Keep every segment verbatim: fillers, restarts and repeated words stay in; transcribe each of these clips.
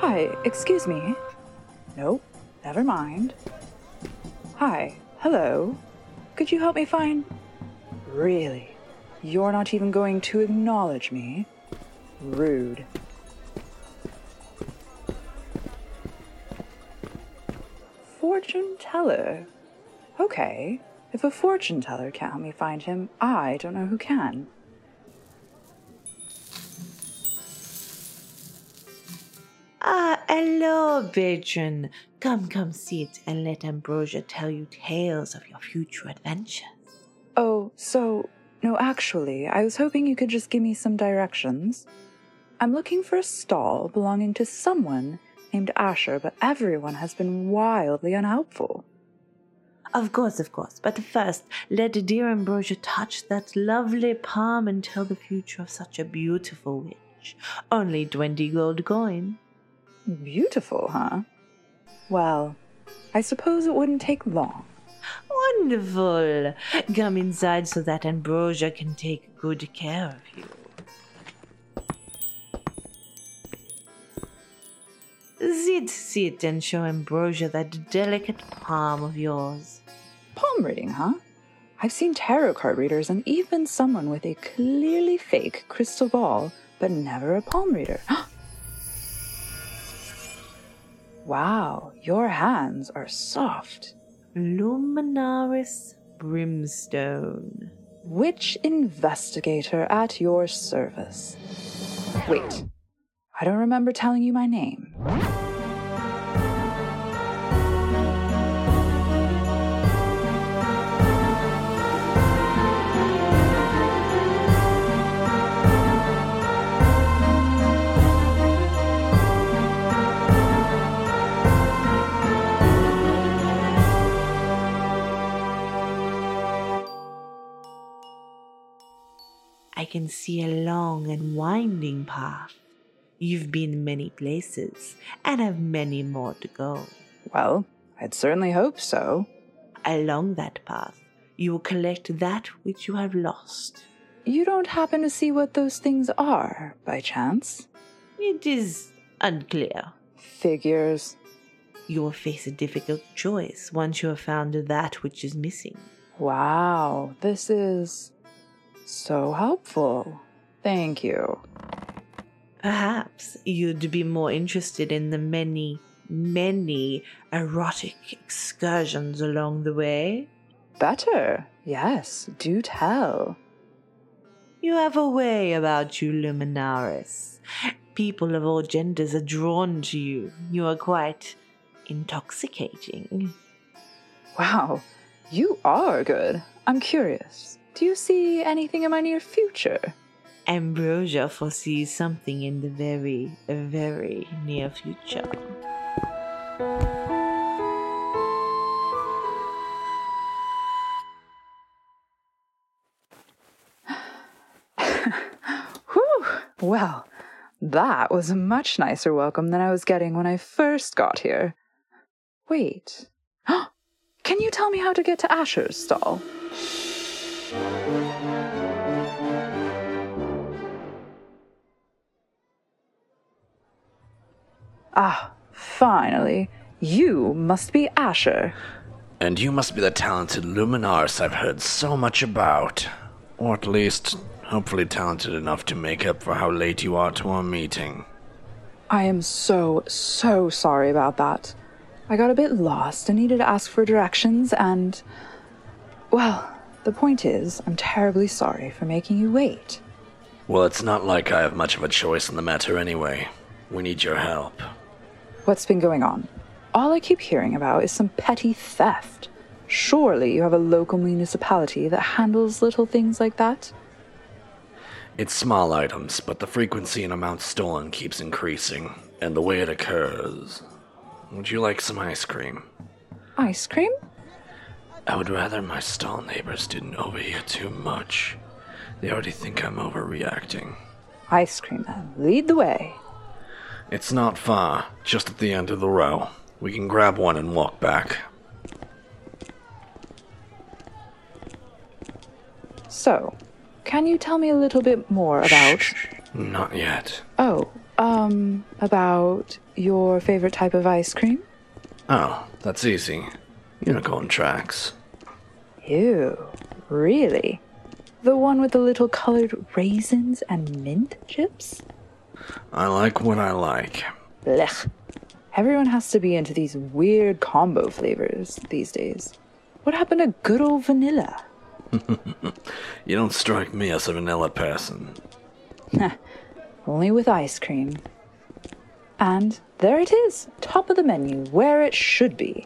Hi, excuse me. Nope, never mind. Hi, hello. Could you help me find... Really? You're not even going to acknowledge me? Rude. Fortune teller. Okay, if a fortune teller can't help me find him, I don't know who can. Ah, hello, patron. Come, come sit and let Ambrosia tell you tales of your future adventures. Oh, so, no, actually, I was hoping you could just give me some directions. I'm looking for a stall belonging to someone named Asher, but everyone has been wildly unhelpful. Of course, of course. But first, let dear Ambrosia touch that lovely palm and tell the future of such a beautiful witch. Only twenty gold coin. Beautiful, huh? Well, I suppose it wouldn't take long. Wonderful. Come inside so that Ambrosia can take good care of you. Sit, sit, and show Ambrosia that delicate palm of yours. Palm reading, huh? I've seen tarot card readers and even someone with a clearly fake crystal ball, but never a palm reader. Wow, your hands are soft. Luminaris Brimstone. Witch investigator at your service. Wait, I don't remember telling you my name. I can see a long and winding path. You've been many places, and have many more to go. Well, I'd certainly hope so. Along that path, you will collect that which you have lost. You don't happen to see what those things are, by chance? It is unclear. Figures. You will face a difficult choice once you have found that which is missing. Wow, this is so helpful. Thank you. Perhaps you'd be more interested in the many, many erotic excursions along the way. Better. Yes, do tell. You have a way about you, Luminaris. People of all genders are drawn to you. You are quite intoxicating. Wow, you are good. I'm curious. Do you see anything in my near future? Ambrosia foresees something in the very, very near future. Whew! Well, that was a much nicer welcome than I was getting when I first got here. Wait. Can you tell me how to get to Asher's stall? Ah, finally. You must be Asher. And you must be the talented Luminaris I've heard so much about. Or at least, hopefully talented enough to make up for how late you are to our meeting. I am so, so sorry about that. I got a bit lost and needed to ask for directions and... Well, the point is, I'm terribly sorry for making you wait. Well, it's not like I have much of a choice in the matter anyway. We need your help. What's been going on? All I keep hearing about is some petty theft. Surely you have a local municipality that handles little things like that? It's small items, but the frequency and amount stolen keeps increasing, and the way it occurs. Would you like some ice cream? Ice cream? I would rather my stall neighbors didn't overhear too much. They already think I'm overreacting. Ice cream, then. Lead the way. It's not far, just at the end of the row. We can grab one and walk back. So, can you tell me a little bit more about... Shh, not yet. Oh, Um, about your favorite type of ice cream? Oh, that's easy. Unicorn tracks. Ew, really? The one with the little colored raisins and mint chips? I like what I like. Blech. Everyone has to be into these weird combo flavors these days. What happened to good old vanilla? You don't strike me as a vanilla person. Only with ice cream. And there it is, top of the menu, where it should be.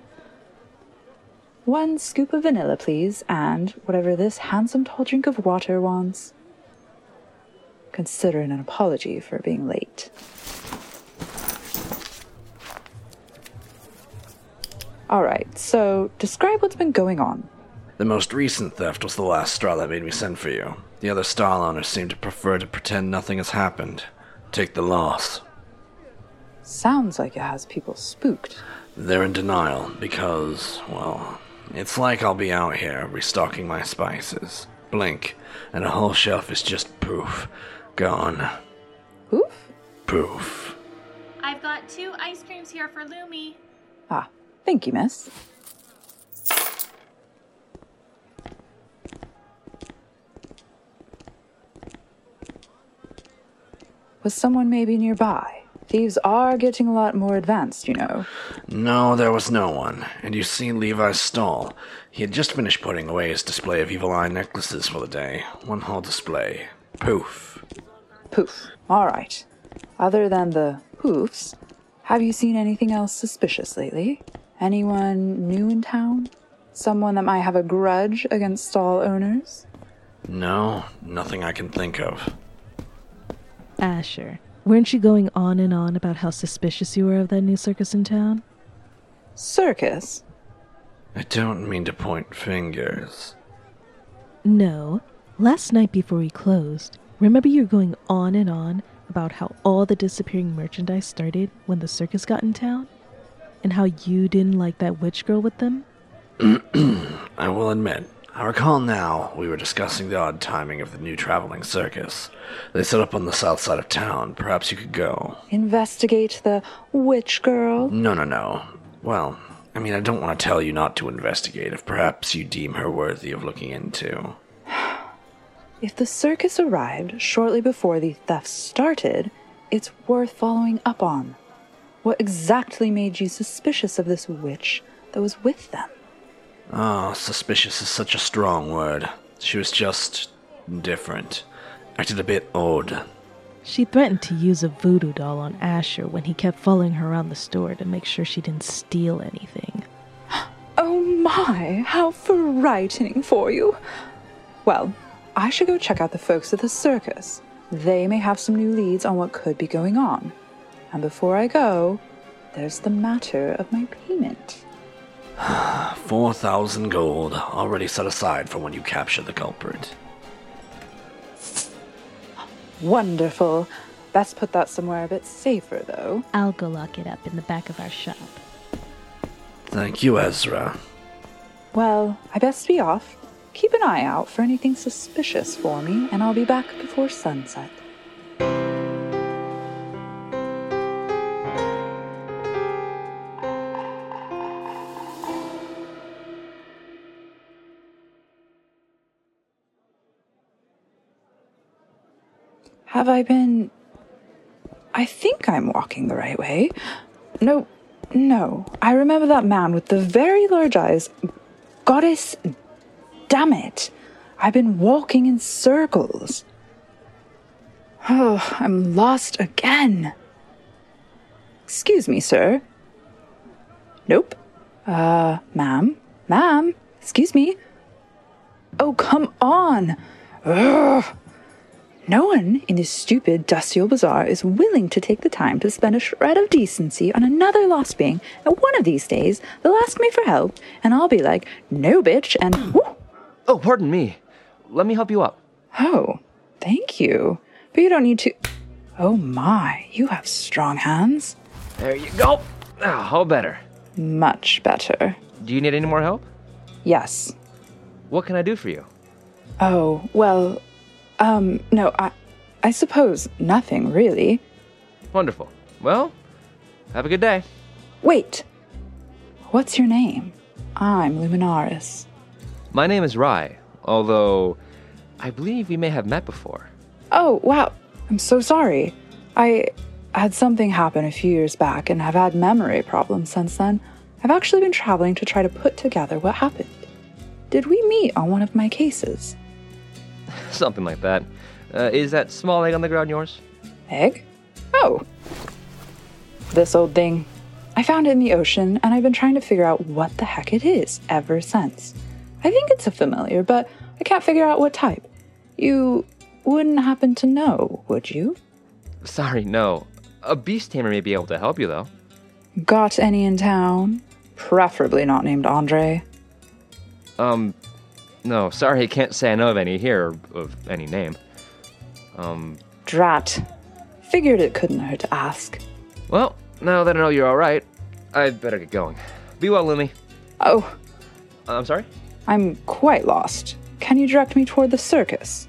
One scoop of vanilla, please, and whatever this handsome tall drink of water wants. Consider it an apology for being late. Alright, so describe what's been going on. The most recent theft was the last straw that made me send for you. The other stall owners seem to prefer to pretend nothing has happened. Take the loss. Sounds like it has people spooked. They're in denial because, well, it's like I'll be out here restocking my spices. Blink, and a whole shelf is just poof. Gone. Poof? Poof. I've got two ice creams here for Lumi. Ah, thank you, miss. Was someone maybe nearby? Thieves are getting a lot more advanced, you know. No, there was no one. And you see Levi's stall. He had just finished putting away his display of evil eye necklaces for the day. One whole display. Poof. Poof. All right. Other than the poofs, have you seen anything else suspicious lately? Anyone new in town? Someone that might have a grudge against stall owners? No, nothing I can think of. Asher, weren't you going on and on about how suspicious you were of that new circus in town? Circus? I don't mean to point fingers. No. Last night before we closed, remember you were going on and on about how all the disappearing merchandise started when the circus got in town? And how you didn't like that witch girl with them? I will admit, I recall now we were discussing the odd timing of the new traveling circus. They set up on the south side of town. Perhaps you could go. Investigate the witch girl? No, no, no. Well, I mean, I don't want to tell you not to investigate if perhaps you deem her worthy of looking into. If the circus arrived shortly before the theft started, it's worth following up on. What exactly made you suspicious of this witch that was with them? Oh, suspicious is such a strong word. She was just different. Acted a bit odd. She threatened to use a voodoo doll on Asher when he kept following her around the store to make sure she didn't steal anything. Oh my, how frightening for you. Well, I should go check out the folks at the circus. They may have some new leads on what could be going on. And before I go, there's the matter of my payment. Four thousand gold, already set aside for when you capture the culprit. Wonderful. Best put that somewhere a bit safer, though. I'll go lock it up in the back of our shop. Thank you, Ezra. Well, I best be off. Keep an eye out for anything suspicious for me, and I'll be back before sunset. Have I been... I think I'm walking the right way. No, no. I remember that man with the very large eyes. Goddess, damn it. I've been walking in circles. Oh, I'm lost again. Excuse me, sir. Nope. Uh, ma'am? Ma'am? Excuse me? Oh, come on. Ugh. No one in this stupid, dusty old bazaar is willing to take the time to spend a shred of decency on another lost being, and one of these days they'll ask me for help, and I'll be like, no, bitch, and whoo! Oh, pardon me. Let me help you up. Oh, thank you. But you don't need to... Oh my, you have strong hands. There you go. Ah, how better? Much better. Do you need any more help? Yes. What can I do for you? Oh, well... Um, no, I, I suppose nothing, really. Wonderful. Well, have a good day. Wait! What's your name? I'm Luminaris. My name is Rai, although I believe we may have met before. Oh, wow. I'm so sorry. I had something happen a few years back and have had memory problems since then. I've actually been traveling to try to put together what happened. Did we meet on one of my cases? Something like that. Uh, is that small egg on the ground yours? Egg? Oh. This old thing. I found it in the ocean, and I've been trying to figure out what the heck it is ever since. I think it's a familiar, but I can't figure out what type. You wouldn't happen to know, would you? Sorry, no. A beast tamer may be able to help you, though. Got any in town? Preferably not named Andre. Um, no, sorry, I can't say I know of any here, or of any name. Um... Drat. Figured it couldn't hurt to ask. Well, now that I know you're alright, I'd better get going. Be well, Lumi. Oh. Uh, I'm sorry? I'm quite lost. Can you direct me toward the circus?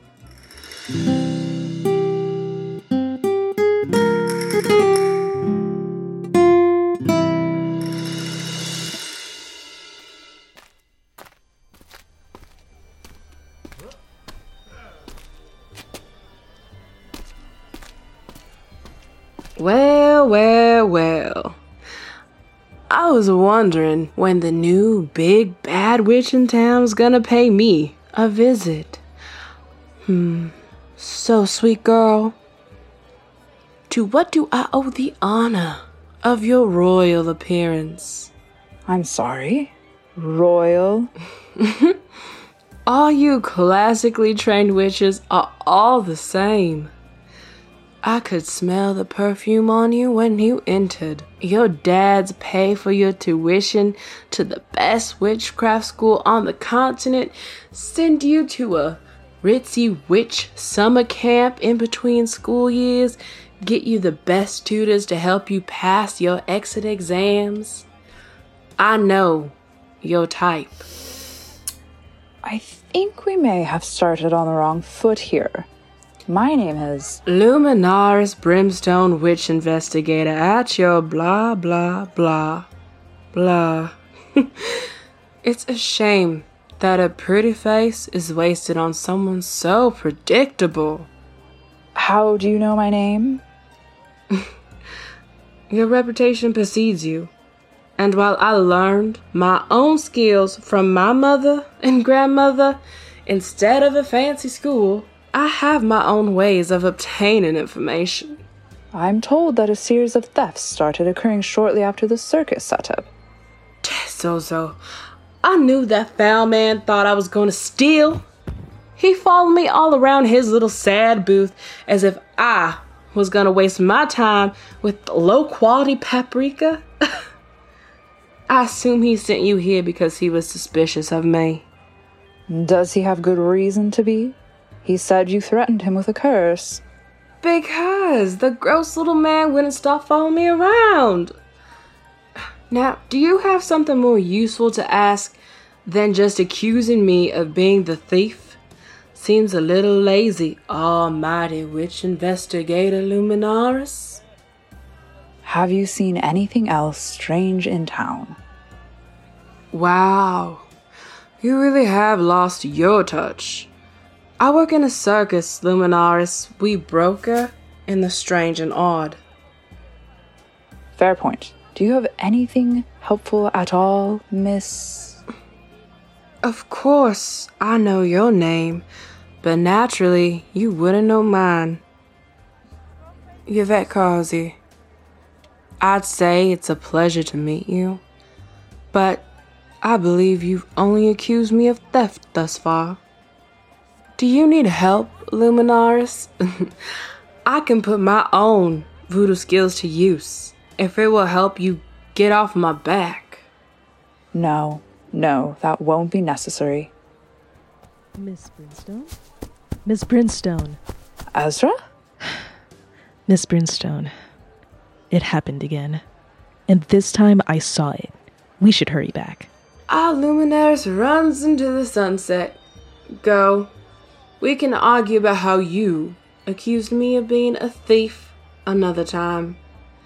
Well, well, well. I was wondering when the new big bad witch in town was gonna pay me a visit. Hmm. So, sweet girl, to what do I owe the honor of your royal appearance? I'm sorry. Royal? All you classically trained witches are all the same. I could smell the perfume on you when you entered. Your dads pay for your tuition to the best witchcraft school on the continent, send you to a ritzy witch summer camp in between school years, get you the best tutors to help you pass your exit exams. I know your type. I think we may have started on the wrong foot here. My name is... Luminaris Brimstone Witch Investigator at your blah blah blah blah. It's a shame that a pretty face is wasted on someone so predictable. How do you know my name? Your reputation precedes you. And while I learned my own skills from my mother and grandmother instead of a fancy school, I have my own ways of obtaining information. I'm told that a series of thefts started occurring shortly after the circus setup. So-so. I knew that foul man thought I was going to steal. He followed me all around his little sad booth as if I was going to waste my time with low-quality paprika. I assume he sent you here because he was suspicious of me. Does he have good reason to be? He said you threatened him with a curse. Because the gross little man wouldn't stop following me around. Now, do you have something more useful to ask than just accusing me of being the thief? Seems a little lazy, almighty witch investigator Luminaris. Have you seen anything else strange in town? Wow, you really have lost your touch. I work in a circus, Luminaris. We broker in the strange and odd. Fair point. Do you have anything helpful at all, Miss... Of course, I know your name, but naturally, you wouldn't know mine. Yvette Causey. I'd say it's a pleasure to meet you, but I believe you've only accused me of theft thus far. Do you need help, Luminaris? I can put my own voodoo skills to use, if it will help you get off my back. No, no, that won't be necessary. Miss Brimstone? Miss Brimstone. Ezra? Miss Brimstone. It happened again. And this time I saw it. We should hurry back. Our Luminaris runs into the sunset. Go. We can argue about how you accused me of being a thief another time.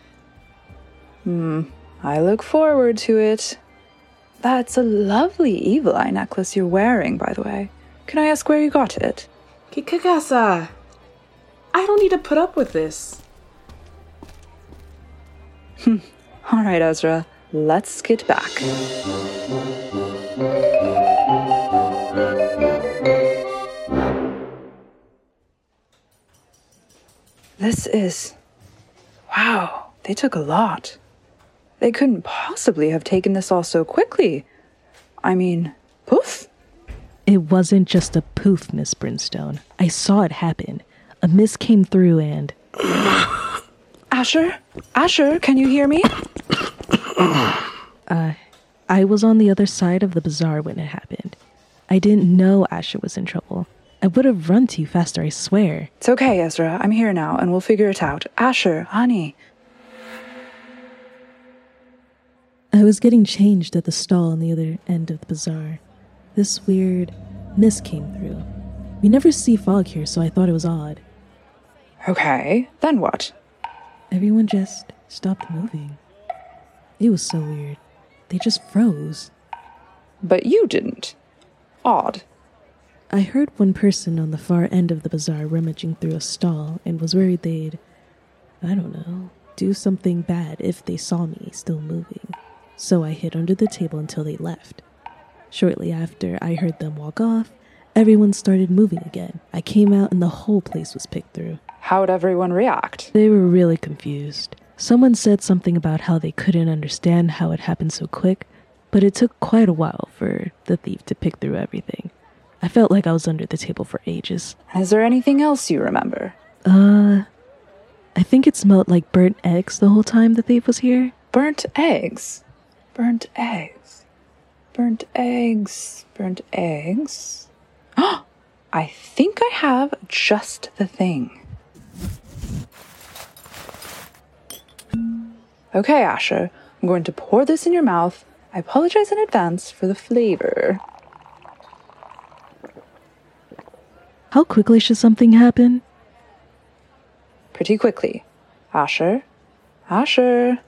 Hmm, I look forward to it. That's a lovely evil eye necklace you're wearing, by the way. Can I ask where you got it? Kikagasa, I don't need to put up with this. All right, Ezra, let's get back. This is... Wow, they took a lot. They couldn't possibly have taken this all so quickly. I mean, poof. It wasn't just a poof, Miss Brimstone. I saw it happen. A mist came through and... Asher? Asher, can you hear me? uh, I was on the other side of the bazaar when it happened. I didn't know Asher was in trouble. I would have run to you faster, I swear. It's okay, Ezra. I'm here now, and we'll figure it out. Asher, honey. I was getting changed at the stall on the other end of the bazaar. This weird mist came through. We never see fog here, so I thought it was odd. Okay, then what? Everyone just stopped moving. It was so weird. They just froze. But you didn't. Odd. I heard one person on the far end of the bazaar rummaging through a stall and was worried they'd, I don't know, do something bad if they saw me still moving. So I hid under the table until they left. Shortly after I heard them walk off, everyone started moving again. I came out and the whole place was picked through. How'd everyone react? They were really confused. Someone said something about how they couldn't understand how it happened so quick, but it took quite a while for the thief to pick through everything. I felt like I was under the table for ages. Is there anything else you remember? Uh, I think it smelled like burnt eggs the whole time the thief was here. Burnt eggs? Burnt eggs? Burnt eggs? Burnt eggs? Oh, I think I have just the thing. Okay, Asher, I'm going to pour this in your mouth. I apologize in advance for the flavor. How quickly should something happen? Pretty quickly. Asher? Asher?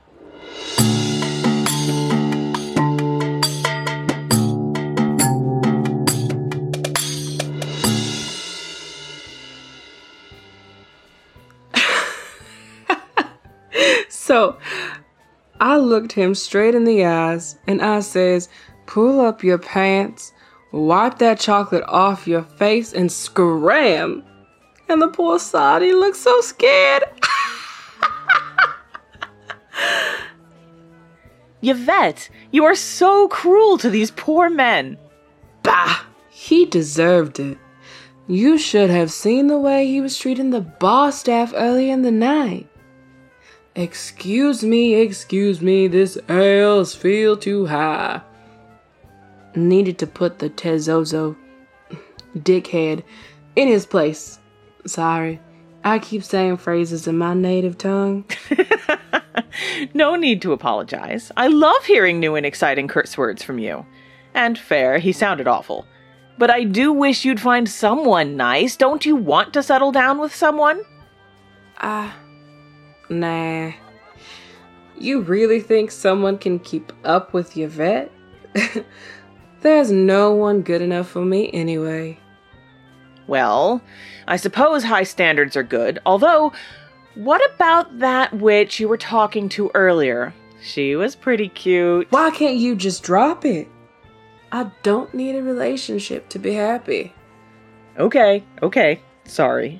So, I looked him straight in the eyes and I says, pull up your pants, wipe that chocolate off your face and scram. And the poor soddy looked so scared. Yvette, you are so cruel to these poor men. Bah! He deserved it. You should have seen the way he was treating the bar staff early in the night. Excuse me, excuse me, this ales feel too high. Needed to put the Tezozo dickhead in his place. Sorry, I keep saying phrases in my native tongue. No need to apologize. I love hearing new and exciting curse words from you. And fair, he sounded awful. But I do wish you'd find someone nice. Don't you want to settle down with someone? Ah. Uh, Nah. You really think someone can keep up with Yvette? There's no one good enough for me anyway. Well, I suppose high standards are good, although, what about that witch you were talking to earlier? She was pretty cute. Why can't you just drop it? I don't need a relationship to be happy. Okay, okay, sorry.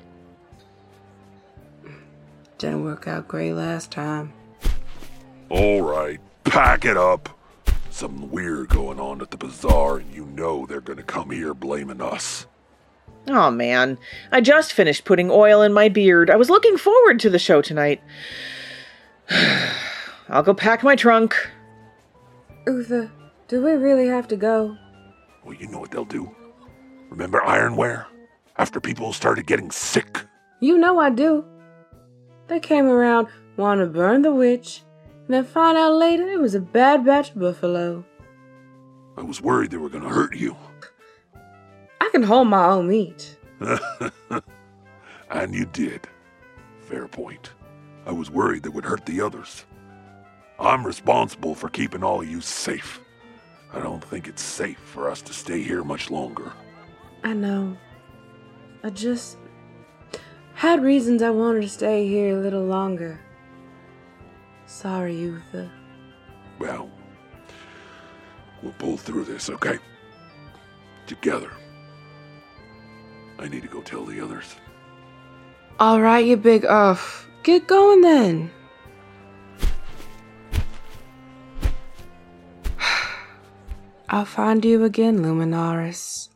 Didn't work out great last time. All right, pack it up. Something weird going on at the bazaar, and you know they're gonna come here blaming us. Oh man, I just finished putting oil in my beard. I was looking forward to the show tonight. I'll go pack my trunk. Uther, do we really have to go? Well, you know what they'll do. Remember Ironware? After people started getting sick? You know I do. They came around, wanted to burn the witch, and then find out later it was a bad batch of buffalo. I was worried they were gonna hurt you. I can hold my own meat. And you did. Fair point. I was worried that would hurt the others. I'm responsible for keeping all of you safe. I don't think it's safe for us to stay here much longer. I know. I just had reasons I wanted to stay here a little longer. Sorry, Uther. Well, we'll pull through this, okay? Together. I need to go tell the others. All right, you big uff. Get going then. I'll find you again, Luminaris.